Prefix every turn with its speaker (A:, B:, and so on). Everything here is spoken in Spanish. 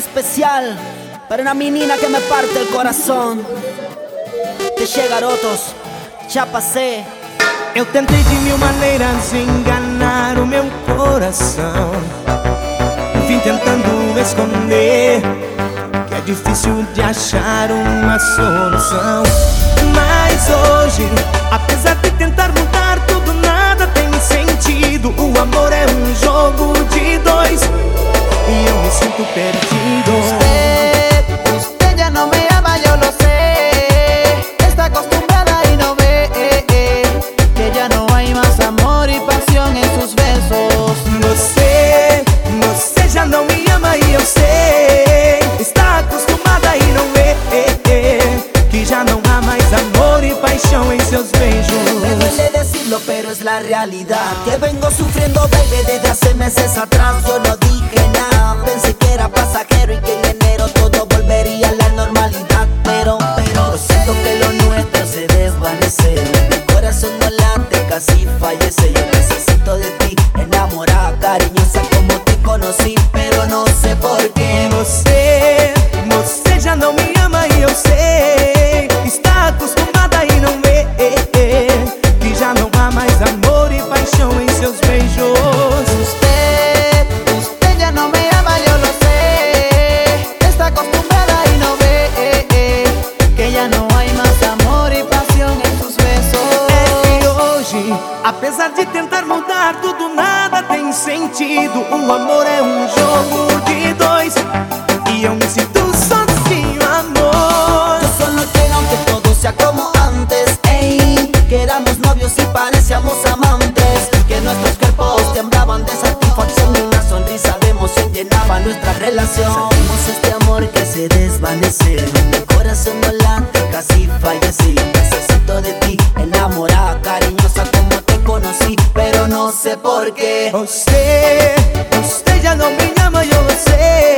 A: especial para una menina que me parte el coração. Deixei garotos, já passei.
B: Eu tentei de mil maneiras enganar o meu coração. Vim tentando esconder que é difícil de achar uma solução. Mas hoje, apesar de tentar mudar tudo, nada tem sentido. O amor é um jogo de dois e eu me sinto perdido.
C: Usted ya no me ama, yo lo sé. Está acostumbrada y no ve que ya no hay más amor y pasión en sus besos.
B: Você já não me ama e eu sei. Está acostumada e não vê que já não há mais amor e paixão em seus beijos.
A: Me duele decirlo, pero es la realidad. Que vengo sufriendo, baby, desde hace meses atrás. Yo no dije nada, pensé que era pasajero y que en enero todo volvería a la normalidad. Pero siento que lo nuestro se desvanece. Mi corazón no late, casi fallece. Yo necesito de ti, enamorada, cariñosa como te conocí, pero no sé por qué.
B: Você já não me ama e eu sei. Está acostumada e não vê que já não há mais amor e paixão em seus beijos.
C: Usted ya no me ama, yo lo sé. Está acostumbrada y no ve que ya no hay más amor y pasión en sus besos.
B: E hoje, apesar de tentar mudar tudo, nada tem sentido. O amor é um jogo de dois e eu me sinto sozinho, amor.
A: Yo solo quiero que todo sea como antes, ey. Que éramos novios y parecíamos amantes. Que nuestros cuerpos temblaban de satisfacción y una sonrisa de emoción llenaba nuestra relación. Sentimos este amor que se desvanece. Mi corazón no late, casi fallece. Yo necesito de ti, enamorada, cariñosa como te conocí, pero no sé por qué.
B: Você já não me ama, eu sei.